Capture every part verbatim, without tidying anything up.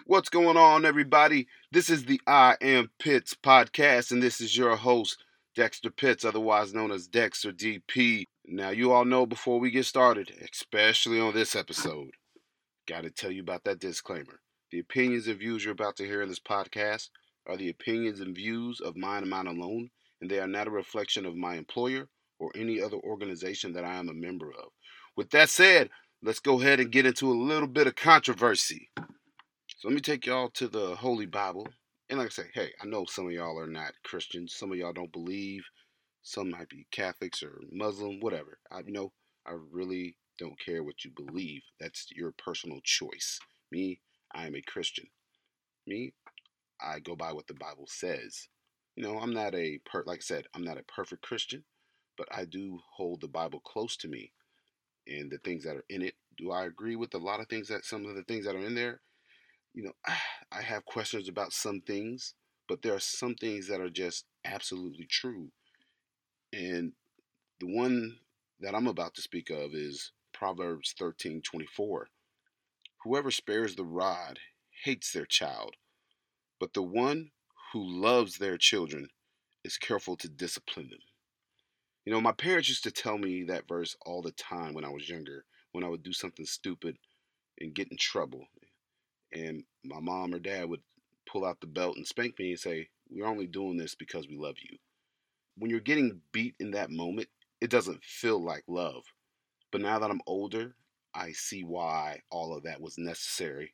What's going on, everybody? This is the I Am Pitts podcast, and this is your host, Dexter Pitts, otherwise known as Dexter D P. Now, you all know before we get started, especially on this episode, got to tell you about that disclaimer. The opinions and views you're about to hear in this podcast are the opinions and views of mine and mine alone, and they are not a reflection of my employer or any other organization that I am a member of. With that said, let's go ahead and get into a little bit of controversy. So let me take y'all to the Holy Bible. And like I say, hey, I know some of y'all are not Christians. Some of y'all don't believe. Some might be Catholics or Muslim, whatever. I you know, I really don't care what you believe. That's your personal choice. Me, I am a Christian. Me, I go by what the Bible says. You know, I'm not a per like I said, I'm not a perfect Christian, but I do hold the Bible close to me and the things that are in it. Do I agree with a lot of things that some of the things that are in there? You know, I have questions about some things, but there are some things that are just absolutely true. And the one that I'm about to speak of is Proverbs thirteen twenty-four. Whoever spares the rod hates their child, but the one who loves their children is careful to discipline them. You know, my parents used to tell me that verse all the time when I was younger, when I would do something stupid and get in trouble. And my mom or dad would pull out the belt and spank me and say, "We're only doing this because we love you." When you're getting beat in that moment, it doesn't feel like love. But now that I'm older, I see why all of that was necessary.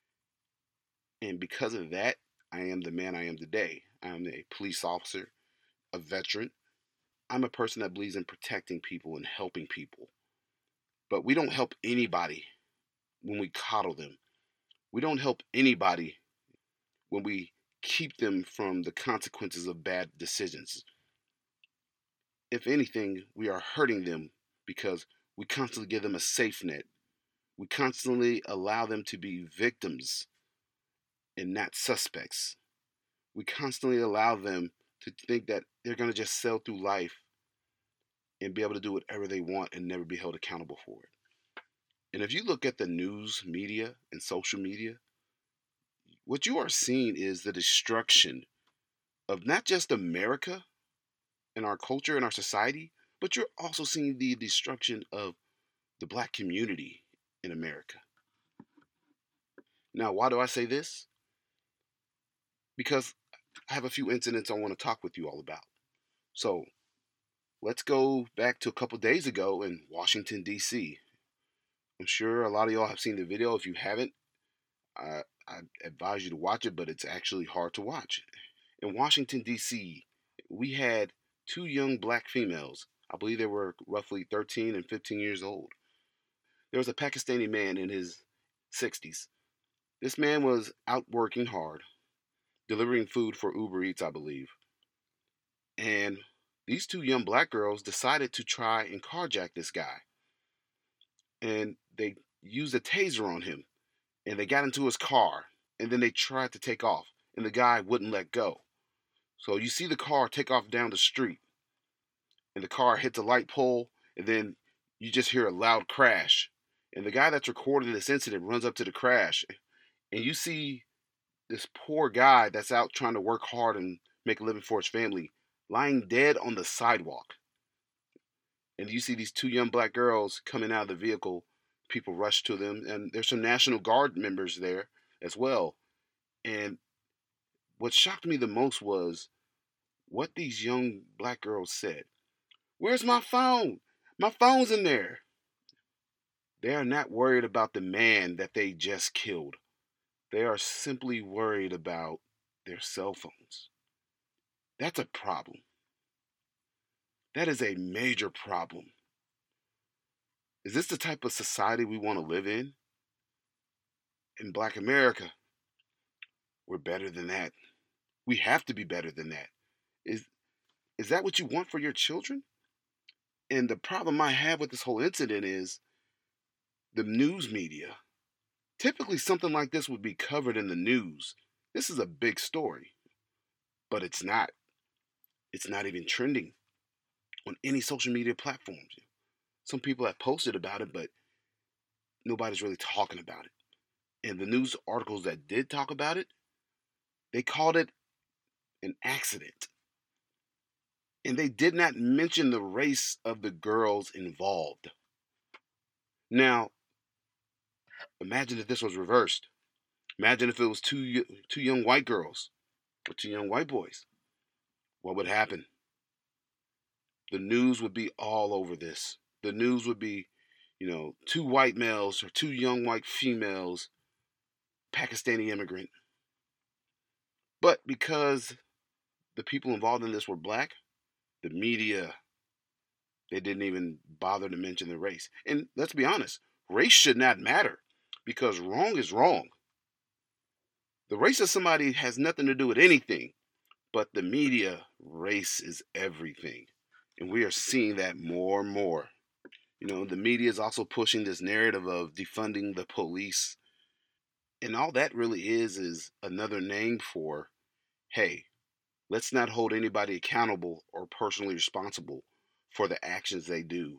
And because of that, I am the man I am today. I'm a police officer, a veteran. I'm a person that believes in protecting people and helping people. But we don't help anybody when we coddle them. We don't help anybody when we keep them from the consequences of bad decisions. If anything, we are hurting them because we constantly give them a safe net. We constantly allow them to be victims and not suspects. We constantly allow them to think that they're going to just sail through life and be able to do whatever they want and never be held accountable for it. And if you look at the news media and social media, what you are seeing is the destruction of not just America and our culture and our society, but you're also seeing the destruction of the black community in America. Now, why do I say this? Because I have a few incidents I want to talk with you all about. So, let's go back to a couple days ago in Washington, D C. I'm sure a lot of y'all have seen the video. If you haven't, I, I advise you to watch it, but it's actually hard to watch. In Washington, D C, we had two young black females. I believe they were roughly thirteen and fifteen years old. There was a Pakistani man in his sixties. This man was out working hard, delivering food for Uber Eats, I believe. And these two young black girls decided to try and carjack this guy. And they used a taser on him. And they got into his car. And then they tried to take off. And the guy wouldn't let go. So you see the car take off down the street. And the car hits a light pole. And then you just hear a loud crash. And the guy that's recording this incident runs up to the crash. And you see this poor guy that's out trying to work hard and make a living for his family lying dead on the sidewalk. And you see these two young black girls coming out of the vehicle. People rush to them, and there's some National Guard members there as well. And what shocked me the most was what these young black girls said. "Where's my phone? My phone's in there." They are not worried about the man that they just killed. They are simply worried about their cell phones. That's a problem. That is a major problem. Is this the type of society we want to live in? In Black America, we're better than that. We have to be better than that. Is is that what you want for your children? And the problem I have with this whole incident is the news media. Typically something like this would be covered in the news. This is a big story, but it's not. It's not even trending on any social media platforms. Some people have posted about it, but nobody's really talking about it. And the news articles that did talk about it, they called it an accident. And they did not mention the race of the girls involved. Now, imagine if this was reversed. Imagine if it was two two young white girls or two young white boys. What would happen? The news would be all over this. The news would be, you know, two white males or two young white females, Pakistani immigrant. But because the people involved in this were black, the media, they didn't even bother to mention the race. And let's be honest, race should not matter because wrong is wrong. The race of somebody has nothing to do with anything, but the media, race is everything. And we are seeing that more and more. You know, the media is also pushing this narrative of defunding the police. And all that really is is another name for, hey, let's not hold anybody accountable or personally responsible for the actions they do.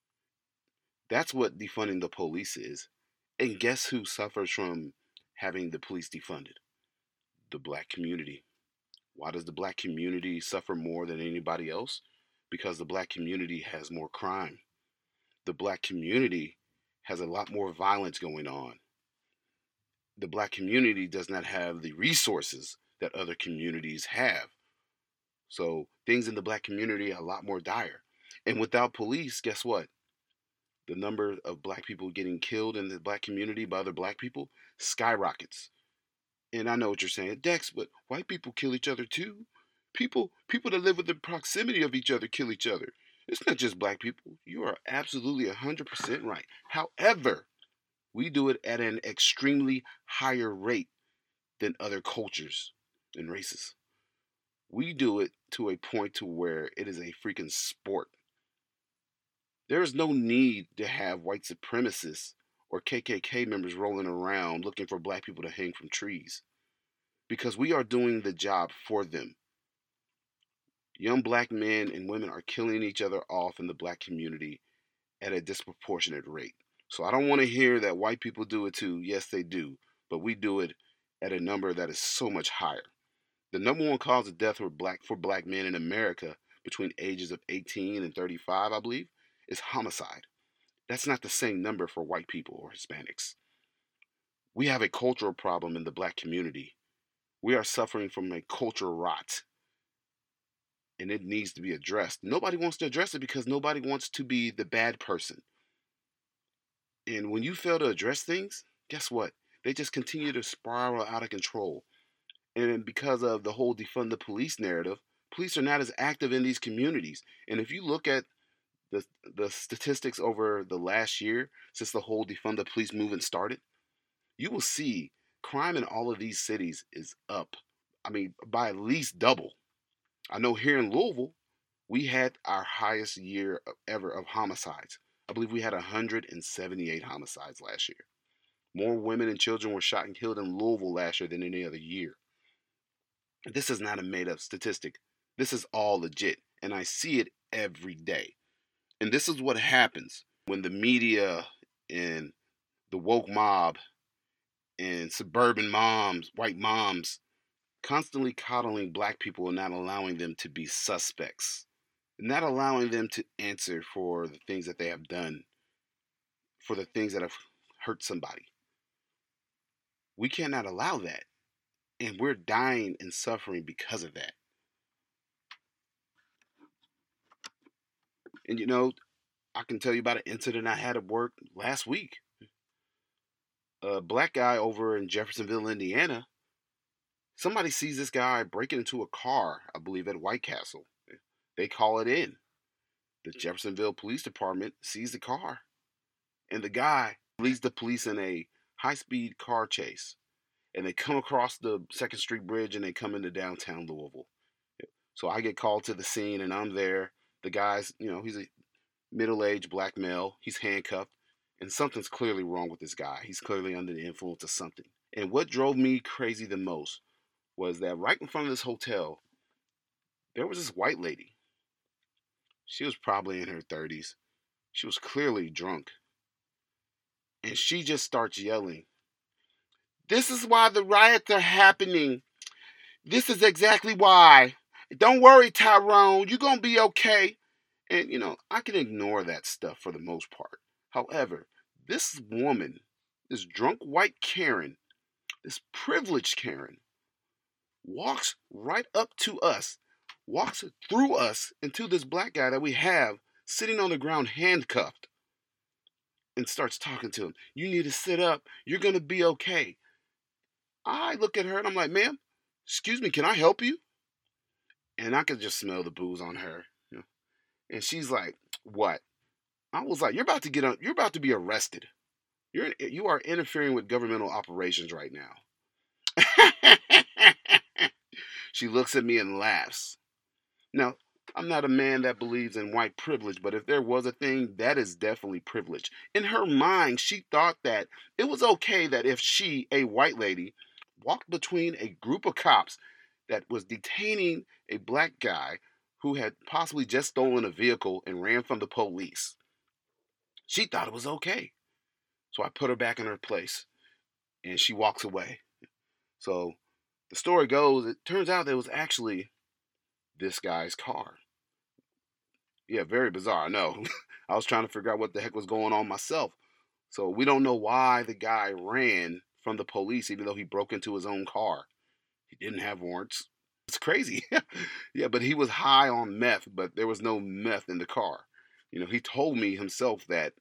That's what defunding the police is. And guess who suffers from having the police defunded? The black community. Why does the black community suffer more than anybody else? Because the black community has more crime. The black community has a lot more violence going on. The black community does not have the resources that other communities have. So things in the black community are a lot more dire. And without police, guess what? The number of black people getting killed in the black community by other black people skyrockets. And I know what you're saying, Dex, but white people kill each other too. People people that live within proximity of each other kill each other. It's not just black people. You are absolutely one hundred percent right. However, we do it at an extremely higher rate than other cultures and races. We do it to a point to where it is a freaking sport. There is no need to have white supremacists or K K K members rolling around looking for black people to hang from trees because we are doing the job for them. Young black men and women are killing each other off in the black community at a disproportionate rate. So I don't want to hear that white people do it too. Yes, they do, but we do it at a number that is so much higher. The number one cause of death for black for black men in America between ages of eighteen and thirty-five, I believe, is homicide. That's not the same number for white people or Hispanics. We have a cultural problem in the black community. We are suffering from a cultural rot, and it needs to be addressed. Nobody wants to address it because nobody wants to be the bad person. And when you fail to address things, guess what? They just continue to spiral out of control. And because of the whole defund the police narrative, police are not as active in these communities. And if you look at the the statistics over the last year since the whole defund the police movement started, you will see crime in all of these cities is up. I mean, by at least double. I know here in Louisville, we had our highest year ever of homicides. I believe we had one hundred seventy-eight homicides last year. More women and children were shot and killed in Louisville last year than any other year. This is not a made up statistic. This is all legit. And I see it every day. And this is what happens when the media and the woke mob and suburban moms, white moms, constantly coddling black people and not allowing them to be suspects, not allowing them to answer for the things that they have done, for the things that have hurt somebody. We cannot allow that. And we're dying and suffering because of that. And you know, I can tell you about an incident I had at work last week. A black guy over in Jeffersonville, Indiana, somebody sees this guy breaking into a car, I believe at White Castle. They call it in. The Jeffersonville Police Department sees the car. And the guy leads the police in a high speed car chase. And they come across the Second Street Bridge and they come into downtown Louisville. So I get called to the scene and I'm there. The guy's, you know, he's a middle aged black male. He's handcuffed. And something's clearly wrong with this guy. He's clearly under the influence of something. And what drove me crazy the most was that right in front of this hotel, there was this white lady. She was probably in her thirties. She was clearly drunk. And she just starts yelling, This is why the riots are happening. This is exactly why. Don't worry, Tyrone. You're going to be okay. And, you know, I can ignore that stuff for the most part. However, this woman, this drunk white Karen, this privileged Karen, walks right up to us, walks through us into this black guy that we have sitting on the ground handcuffed, and starts talking to him. You need to sit up. You're going to be okay. I look at her and I'm like, ma'am, excuse me, can I help you? And I could just smell the booze on her. You know? And she's like, what? I was like, you're about to get on, you're about to be arrested. You're you are interfering with governmental operations right now. She looks at me and laughs. Now, I'm not a man that believes in white privilege, but if there was a thing, that is definitely privilege. In her mind, she thought that it was okay that if she, a white lady, walked between a group of cops that was detaining a black guy who had possibly just stolen a vehicle and ran from the police. She thought it was okay. So I put her back in her place and she walks away. So the story goes, it turns out that it was actually this guy's car. Yeah, very bizarre. I know. I was trying to figure out what the heck was going on myself. So we don't know why the guy ran from the police even though he broke into his own car. He didn't have warrants. It's crazy. Yeah, but he was high on meth, but there was no meth in the car. You know, he told me himself that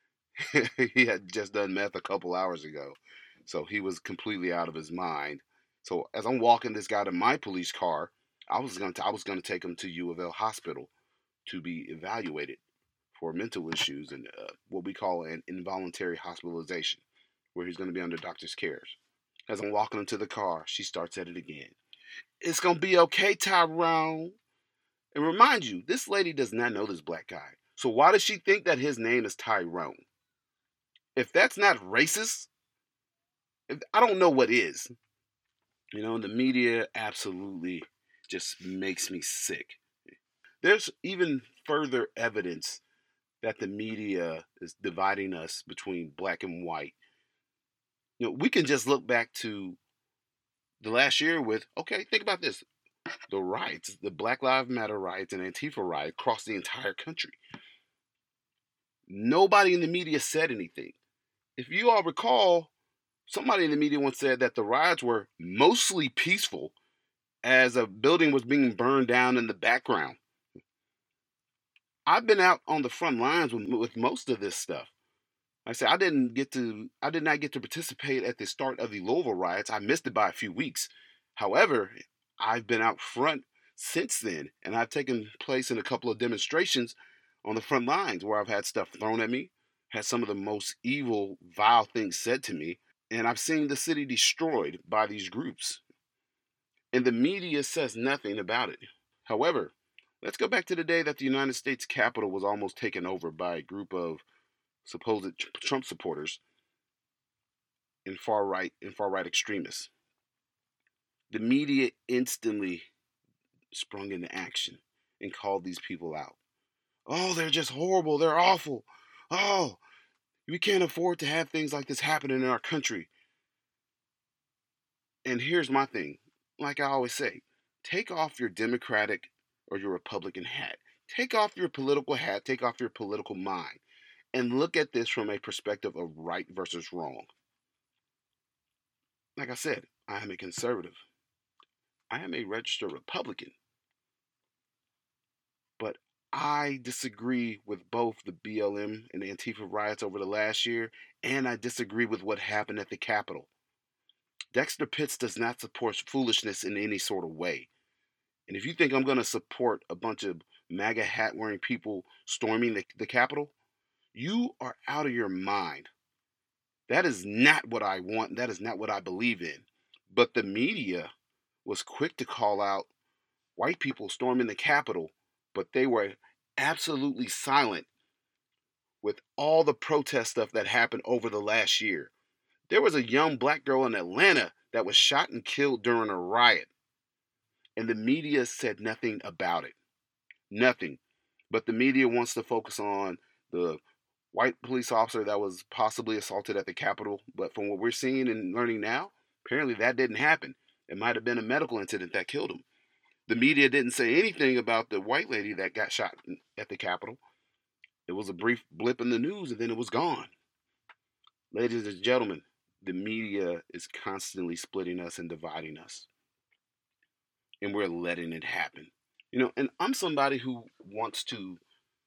he had just done meth a couple hours ago. So he was completely out of his mind. So as I'm walking this guy to my police car, I was going to I was going to take him to U of L hospital to be evaluated for mental issues and uh, what we call an involuntary hospitalization, where he's going to be under doctor's cares. As I'm walking him to the car, she starts at it again. It's going to be okay, Tyrone. And remind you, this lady does not know this black guy. So why does she think that his name is Tyrone? If that's not racist, if, I don't know what is. You know, the media absolutely just makes me sick. There's even further evidence that the media is dividing us between black and white. You know, we can just look back to the last year with, okay, think about this. The riots, the Black Lives Matter riots and Antifa riot across the entire country. Nobody in the media said anything. If you all recall, somebody in the media once said that the riots were mostly peaceful as a building was being burned down in the background. I've been out on the front lines with, with most of this stuff. Like I said, I didn't get to I did not get to participate at the start of the Louisville riots. I missed it by a few weeks. However, I've been out front since then, and I've taken place in a couple of demonstrations on the front lines where I've had stuff thrown at me, had some of the most evil, vile things said to me, and I've seen the city destroyed by these groups. And the media says nothing about it. However, let's go back to the day that the United States Capitol was almost taken over by a group of supposed Trump supporters and far right and far right extremists. The media instantly sprung into action and called these people out. Oh, they're just horrible. They're awful. Oh, we can't afford to have things like this happening in our country. And here's my thing. Like I always say, take off your Democratic or your Republican hat. Take off your political hat. Take off your political mind. And look at this from a perspective of right versus wrong. Like I said, I am a conservative. I am a registered Republican. But I disagree with both the B L M and the Antifa riots over the last year, and I disagree with what happened at the Capitol. Dexter Pitts does not support foolishness in any sort of way. And if you think I'm going to support a bunch of MAGA hat wearing people storming the, the Capitol, you are out of your mind. That is not what I want. That is not what I believe in. But the media was quick to call out white people storming the Capitol, but they were absolutely silent with all the protest stuff that happened over the last year. There was a young black girl in Atlanta that was shot and killed during a riot, and the media said nothing about it. Nothing. But the media wants to focus on the white police officer that was possibly assaulted at the Capitol. But from what we're seeing and learning now, Apparently, that didn't happen. It might have been a medical incident that killed him. The media didn't say anything about the white lady that got shot at the Capitol. It was a brief blip in the news and then it was gone. Ladies and gentlemen, the media is constantly splitting us and dividing us, and we're letting it happen. You know, and I'm somebody who wants to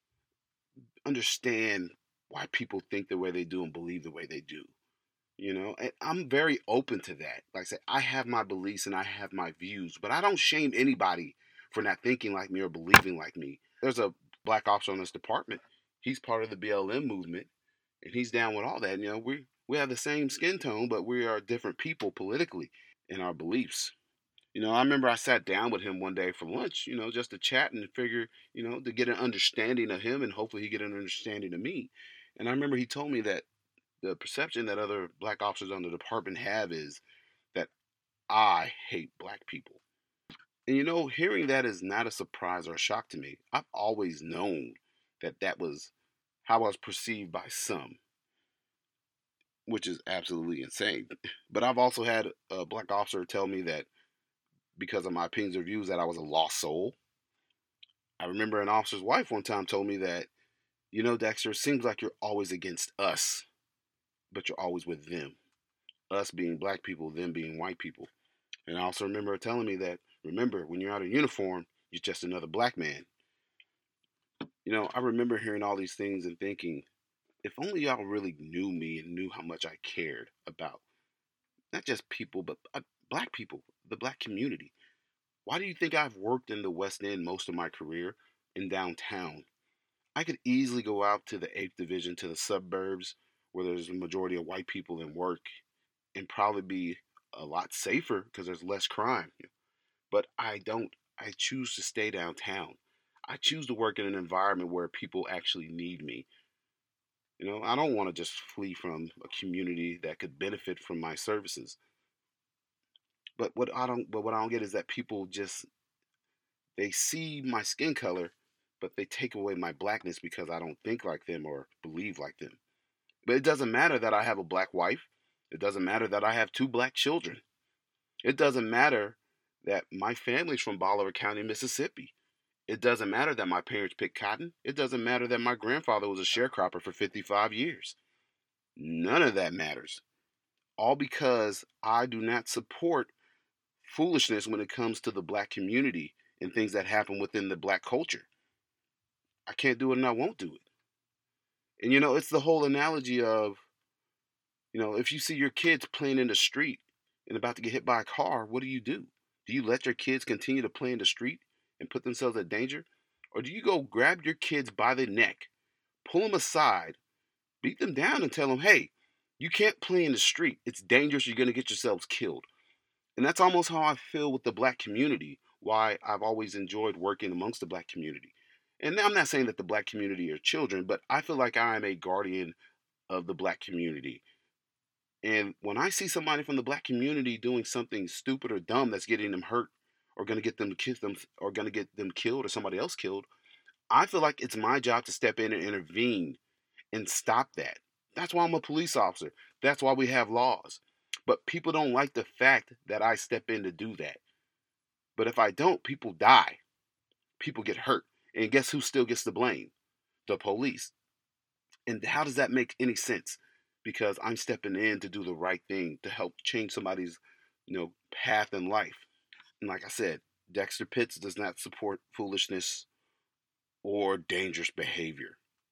understand why people think the way they do and believe the way they do. You know, and I'm very open to that. Like I said, I have my beliefs and I have my views, but I don't shame anybody for not thinking like me or believing like me. There's a black officer on this department. He's part of the B L M movement, and he's down with all that. You know, we we have the same skin tone, but we are different people politically in our beliefs. You know, I remember I sat down with him one day for lunch, you know, just to chat and figure, you know, to get an understanding of him and hopefully he get an understanding of me. And I remember he told me that the perception that other black officers on the department have is that I hate black people. And you know, hearing that is not a surprise or a shock to me. I've always known that that was how I was perceived by some, which is absolutely insane. But I've also had a black officer tell me that because of my opinions or views that I was a lost soul. I remember an officer's wife one time told me that, you know, Dexter, it seems like you're always against us, but you're always with them. Us being black people, them being white people. And I also remember her telling me that, remember, when you're out of uniform, you're just another black man. You know, I remember hearing all these things and thinking, if only y'all really knew me and knew how much I cared about not just people, but uh, black people, the black community. Why do you think I've worked in the West End most of my career in downtown? I could easily go out to the eighth Division, to the suburbs, where there's a majority of white people and work, and probably be a lot safer because there's less crime. But I don't. I choose to stay downtown. I choose to work in an environment where people actually need me. You know, I don't want to just flee from a community that could benefit from my services. But what I don't, but what I don't get is that people just they see my skin color, but they take away my blackness because I don't think like them or believe like them. But it doesn't matter that I have a black wife. It doesn't matter that I have two black children. It doesn't matter that my family's from Bolivar County, Mississippi. It doesn't matter that my parents picked cotton. It doesn't matter that my grandfather was a sharecropper for fifty-five years. None of that matters. All because I do not support foolishness when it comes to the black community and things that happen within the black culture. I can't do it and I won't do it. And you know, it's the whole analogy of, you know, if you see your kids playing in the street and about to get hit by a car, what do you do? Do you let your kids continue to play in the street and put themselves at danger? Or do you go grab your kids by the neck, pull them aside, beat them down, and tell them, hey, you can't play in the street. It's dangerous. You're going to get yourselves killed. And that's almost how I feel with the black community, why I've always enjoyed working amongst the black community. And I'm not saying that the black community are children, but I feel like I am a guardian of the black community. And when I see somebody from the black community doing something stupid or dumb that's getting them hurt or going to get them kiss them or going to get them killed or somebody else killed, I feel like it's my job to step in and intervene and stop that. That's why I'm a police officer. That's why we have laws. But people don't like the fact that I step in to do that. But if I don't, people die. People get hurt. And guess who still gets the blame? The police. And how does that make any sense? Because I'm stepping in to do the right thing to help change somebody's, you know, path in life. And like I said, Dexter Pitts does not support foolishness or dangerous behavior.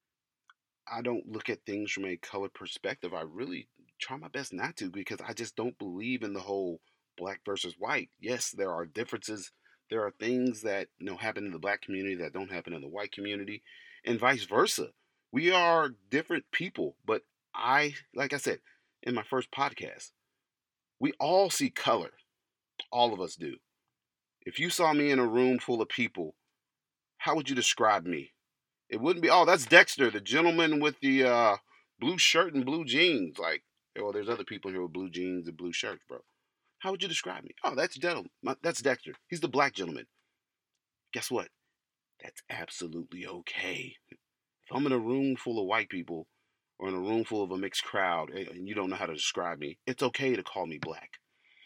I don't look at things from a color perspective. I really try my best not to because I just don't believe in the whole black versus white. Yes, there are differences. There are things that you know happen in the black community that don't happen in the white community, and vice versa. We are different people, but I, like I said in my first podcast, we all see color. All of us do. If you saw me in a room full of people, how would you describe me? It wouldn't be, oh, that's Dexter, the gentleman with the uh, blue shirt and blue jeans. Like, well, there's other people here with blue jeans and blue shirts, bro. How would you describe me? Oh, that's gentleman. That's Dexter. He's the black gentleman. Guess what? That's absolutely okay. If I'm in a room full of white people or in a room full of a mixed crowd and you don't know how to describe me, it's okay to call me black.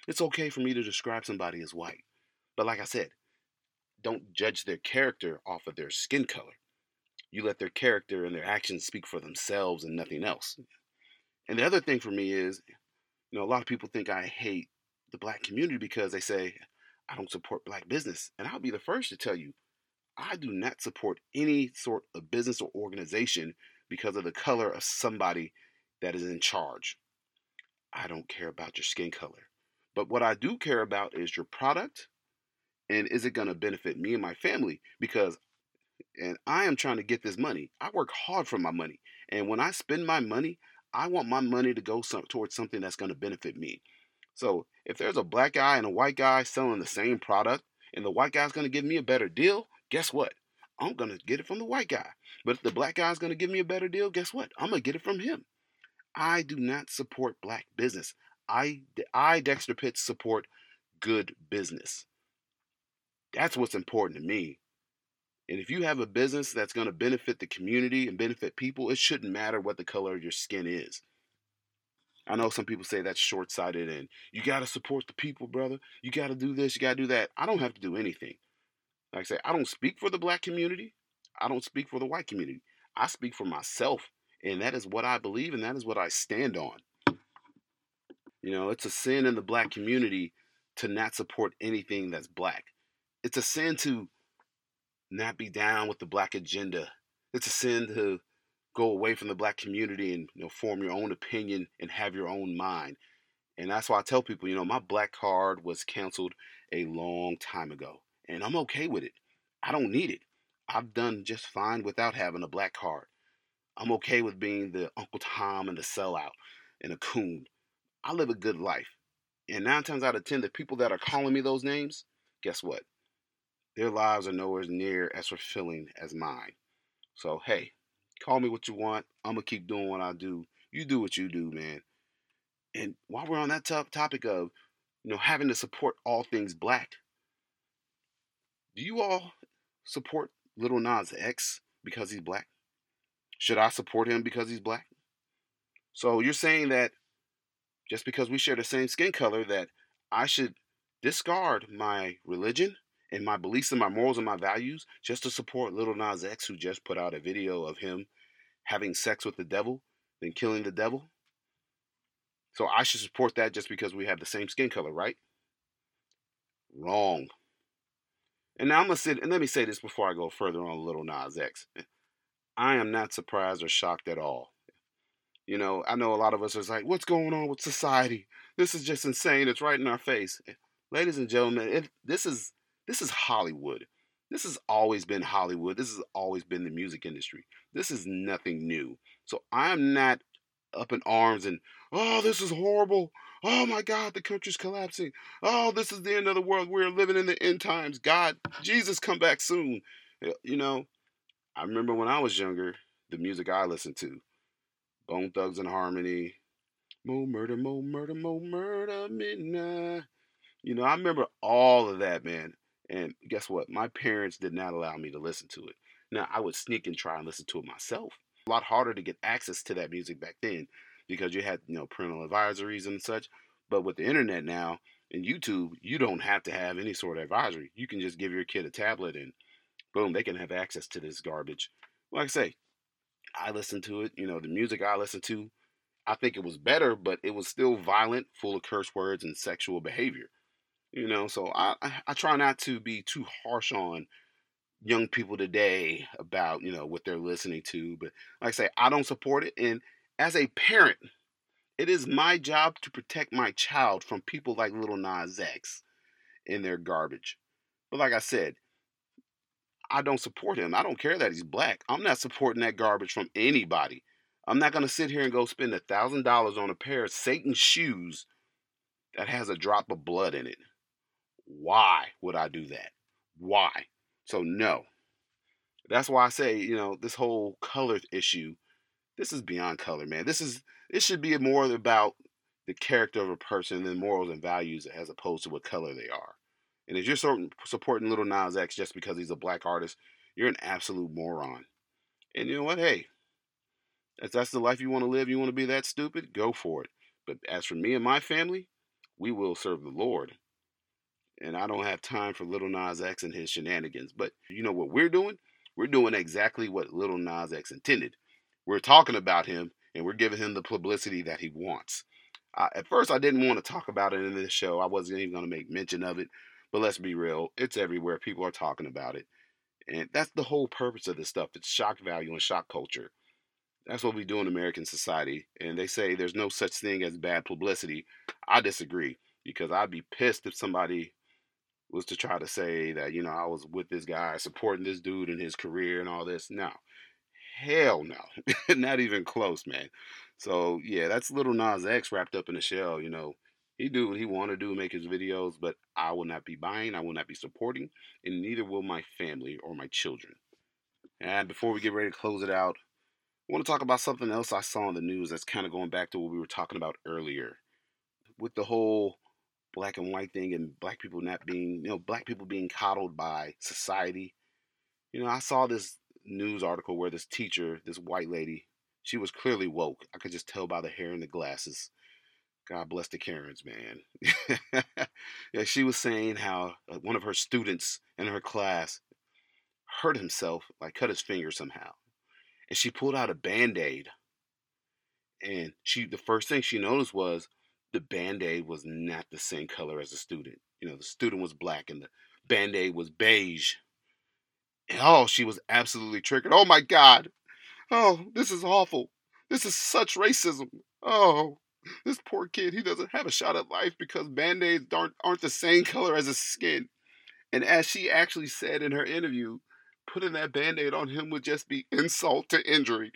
It's okay for me to describe somebody as white. But like I said, don't judge their character off of their skin color. You let their character and their actions speak for themselves and nothing else. And the other thing for me is, you know, a lot of people think I hate the black community because they say I don't support black business. And I'll be the first to tell you, I do not support any sort of business or organization because of the color of somebody that is in charge. I don't care about your skin color. But what I do care about is your product and is it going to benefit me and my family? Because and I am trying to get this money. I work hard for my money. And when I spend my money, I want my money to go some, towards something that's going to benefit me. So if there's a black guy and a white guy selling the same product and the white guy's going to give me a better deal, guess what? I'm going to get it from the white guy. But if the black guy's going to give me a better deal, guess what? I'm going to get it from him. I do not support black business. I, I Dexter Pitts, support good business. That's what's important to me. And if you have a business that's going to benefit the community and benefit people, it shouldn't matter what the color of your skin is. I know some people say that's short sighted and you got to support the people, brother. You got to do this, you got to do that. I don't have to do anything. Like I say, I don't speak for the black community. I don't speak for the white community. I speak for myself. And that is what I believe and that is what I stand on. You know, it's a sin in the black community to not support anything that's black. It's a sin to not be down with the black agenda. It's a sin to go away from the black community and you know form your own opinion and have your own mind. And that's why I tell people, you know, my black card was canceled a long time ago, and I'm okay with it. I don't need it. I've done just fine without having a black card. I'm okay with being the Uncle Tom and the sellout and a coon. I live a good life. And nine times out of ten, the people that are calling me those names, guess what? Their lives are nowhere near as fulfilling as mine. So, hey, call me what you want. I'm going to keep doing what I do. You do what you do, man. And while we're on that top topic of, you know, having to support all things black, do you all support Little Nas X because he's black? Should I support him because he's black? So you're saying that just because we share the same skin color that I should discard my religion and my beliefs and my morals and my values just to support Little Nas X, who just put out a video of him having sex with the devil, then killing the devil? So I should support that just because we have the same skin color, right? Wrong. And now I'm gonna sit and let me say this before I go further on Little Nas X. I am not surprised or shocked at all. You know, I know a lot of us are like, what's going on with society? This is just insane. It's right in our face. Ladies and gentlemen, it, this is this is Hollywood. This has always been Hollywood. This has always been the music industry. This is nothing new. So I'm not up in arms and, oh, this is horrible. Oh my God, the country's collapsing. Oh, this is the end of the world. We're living in the end times. God, Jesus, come back soon. You know, I remember when I was younger, the music I listened to, Bone Thugs and Harmony, Mo Murder, Mo Murder, Mo Murder, Midnight. You know, I remember all of that, man. And guess what? My parents did not allow me to listen to it. Now, I would sneak and try and listen to it myself. A lot harder to get access to that music back then because you had, you know, parental advisories and such. But with the internet now and YouTube, you don't have to have any sort of advisory. You can just give your kid a tablet and boom, they can have access to this garbage. Like I say, I listened to it. You know, the music I listened to, I think it was better, but it was still violent, full of curse words and sexual behavior. You know, so I, I, I try not to be too harsh on young people today about, you know, what they're listening to. But like I say, I don't support it. And as a parent, it is my job to protect my child from people like Little Nas X and their garbage. But like I said, I don't support him. I don't care that he's black. I'm not supporting that garbage from anybody. I'm not going to sit here and go spend a thousand dollars on a pair of Satan's shoes that has a drop of blood in it. Why would I do that? Why? So no. That's why I say, you know, this whole color issue, this is beyond color, man. This is it should be more about the character of a person than morals and values as opposed to what color they are. And if you're sort supporting Little Nas X just because he's a black artist, you're an absolute moron. And you know what? Hey, if that's the life you want to live, you want to be that stupid, go for it. But as for me and my family, we will serve the Lord. And I don't have time for Little Nas X and his shenanigans. But you know what we're doing? We're doing exactly what Little Nas X intended. We're talking about him and we're giving him the publicity that he wants. Uh, at first, I didn't want to talk about it in this show. I wasn't even going to make mention of it. But let's be real, it's everywhere. People are talking about it. And that's the whole purpose of this stuff. It's shock value and shock culture. That's what we do in American society. And they say there's no such thing as bad publicity. I disagree because I'd be pissed if somebody was to try to say that, you know, I was with this guy, supporting this dude in his career and all this. No. Hell no. Not even close, man. So, yeah, that's Little Nas X wrapped up in a shell, you know. He do what he want to do, make his videos, but I will not be buying, I will not be supporting, and neither will my family or my children. And before we get ready to close it out, I want to talk about something else I saw in the news that's kind of going back to what we were talking about earlier. With the whole black and white thing and black people not being, you know, black people being coddled by society. You know, I saw this news article where this teacher, this white lady, she was clearly woke. I could just tell by the hair and the glasses. God bless the Karens, man. Yeah, she was saying how uh, one of her students in her class hurt himself, like cut his finger somehow. And she pulled out a band-aid. And she the first thing she noticed was the band-aid was not the same color as the student. You know, the student was black and the band-aid was beige. And oh, she was absolutely triggered. Oh my God. Oh, this is awful. This is such racism. Oh, this poor kid, he doesn't have a shot at life because band-aids aren't, aren't the same color as his skin. And as she actually said in her interview, putting that band-aid on him would just be insult to injury.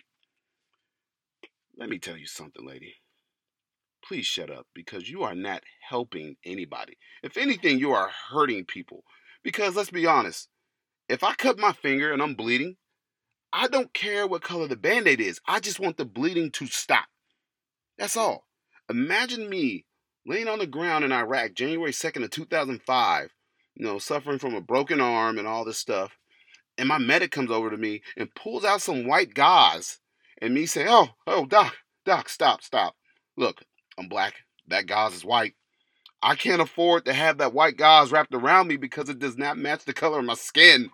Let me tell you something, lady. Please shut up because you are not helping anybody. If anything, you are hurting people. Because let's be honest, if I cut my finger and I'm bleeding, I don't care what color the band-aid is. I just want the bleeding to stop. That's all. Imagine me laying on the ground in Iraq January second of two thousand five, you know, suffering from a broken arm and all this stuff. And my medic comes over to me and pulls out some white gauze. And me say, oh, oh, doc, doc, stop, stop. Look, I'm black. That gauze is white. I can't afford to have that white gauze wrapped around me because it does not match the color of my skin.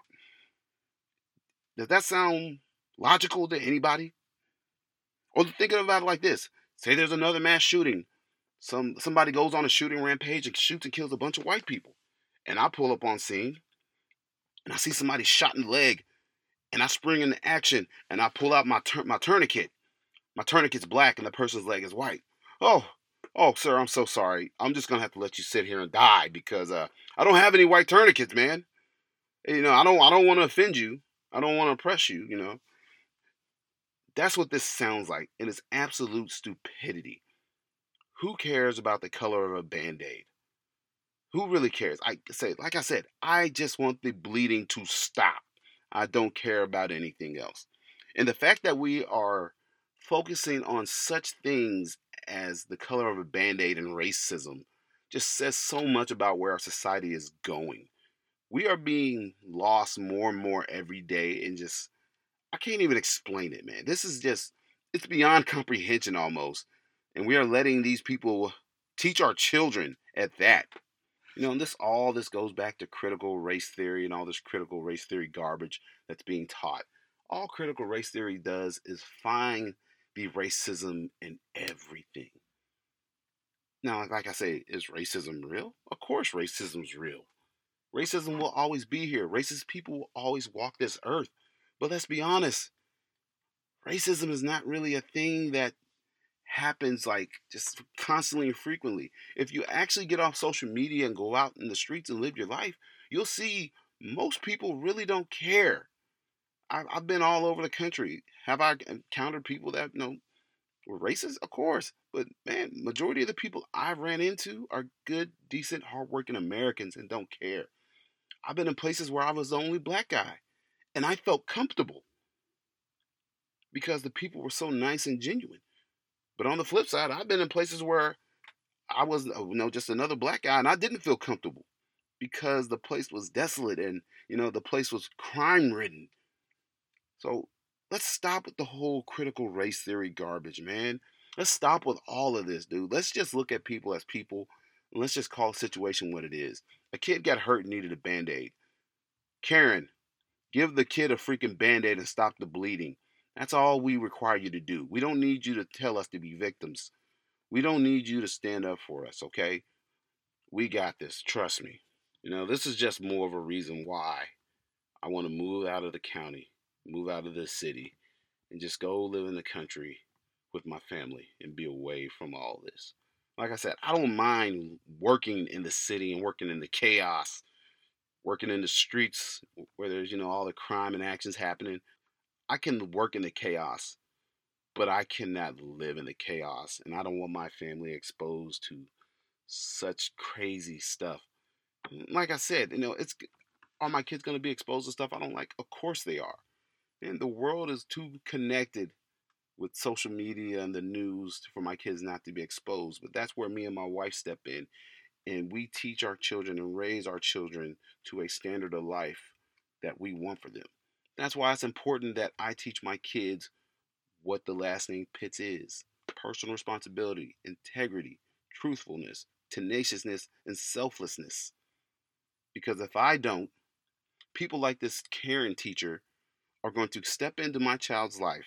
Does that sound logical to anybody? Or thinking about it like this. Say there's another mass shooting. Some somebody goes on a shooting rampage and shoots and kills a bunch of white people. And I pull up on scene and I see somebody shot in the leg and I spring into action and I pull out my tur- my tourniquet. My tourniquet's black and the person's leg is white. Oh, oh, sir, I'm so sorry. I'm just gonna have to let you sit here and die because uh, I don't have any white tourniquets, man. You know, I don't I don't want to offend you. I don't want to oppress you. You know, that's what this sounds like, and it's absolute stupidity. Who cares about the color of a band-aid? Who really cares? I say, like I said, I just want the bleeding to stop. I don't care about anything else. And the fact that we are focusing on such things as the color of a band-aid and racism just says so much about where our society is going. We are being lost more and more every day and just I can't even explain it, man. This is just it's beyond comprehension almost. And we are letting these people teach our children at that. You know, and this all this goes back to critical race theory and all this critical race theory garbage that's being taught. All critical race theory does is find the racism in everything. Now, like I say, is racism real? Of course racism's real. Racism will always be here. Racist people will always walk this earth. But let's be honest, racism is not really a thing that happens like just constantly and frequently. If you actually get off social media and go out in the streets and live your life, you'll see most people really don't care. I've, I've been all over the country. Have I encountered people that you know were racist? Of course, but man, majority of the people I've ran into are good, decent, hardworking Americans and don't care. I've been in places where I was the only black guy, and I felt comfortable because the people were so nice and genuine. But on the flip side, I've been in places where I was uh, you know just another black guy, and I didn't feel comfortable because the place was desolate and you know the place was crime ridden. So let's stop with the whole critical race theory garbage, man. Let's stop with all of this, dude. Let's just look at people as people. Let's just call the situation what it is. A kid got hurt and needed a band-aid. Karen, give the kid a freaking band-aid and stop the bleeding. That's all we require you to do. We don't need you to tell us to be victims. We don't need you to stand up for us, okay? We got this. Trust me. You know, this is just more of a reason why I want to move out of the county, move out of the city, and just go live in the country with my family and be away from all this. Like I said, I don't mind working in the city and working in the chaos, working in the streets where there's, you know, all the crime and actions happening. I can work in the chaos, but I cannot live in the chaos. And I don't want my family exposed to such crazy stuff. Like I said, you know, it's are my kids going to be exposed to stuff I don't like? Of course they are. And the world is too connected with social media and the news for my kids not to be exposed. But that's where me and my wife step in and we teach our children and raise our children to a standard of life that we want for them. That's why it's important that I teach my kids what the last name Pitts is: personal responsibility, integrity, truthfulness, tenaciousness, and selflessness. Because if I don't, people like this Karen teacher are going to step into my child's life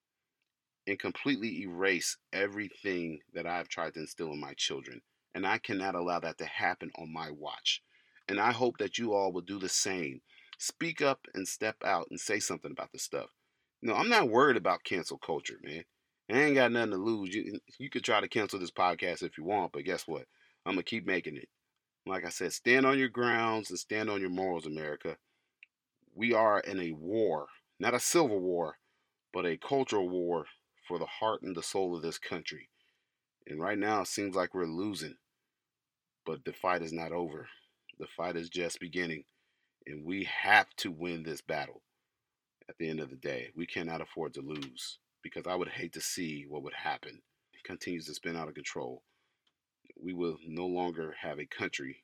and completely erase everything that I've tried to instill in my children. And I cannot allow that to happen on my watch. And I hope that you all will do the same. Speak up and step out and say something about this stuff. No, I'm not worried about cancel culture, man. I ain't got nothing to lose. You, you could try to cancel this podcast if you want, but guess what? I'm going to keep making it. Like I said, stand on your grounds and stand on your morals, America. We are in a war, not a civil war, but a cultural war for the heart and the soul of this country. And right now, it seems like we're losing, but the fight is not over. The fight is just beginning, and we have to win this battle at the end of the day. We cannot afford to lose because I would hate to see what would happen. It continues to spin out of control. We will no longer have a country.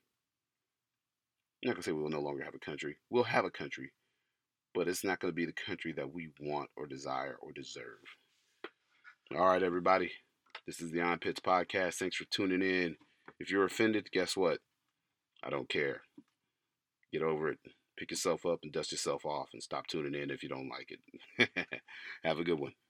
I'm not going to say we will no longer have a country. We'll have a country, but it's not going to be the country that we want or desire or deserve. All right, everybody. This is the Iron Pits Podcast. Thanks for tuning in. If you're offended, guess what? I don't care. Get over it. Pick yourself up and dust yourself off and stop tuning in if you don't like it. Have a good one.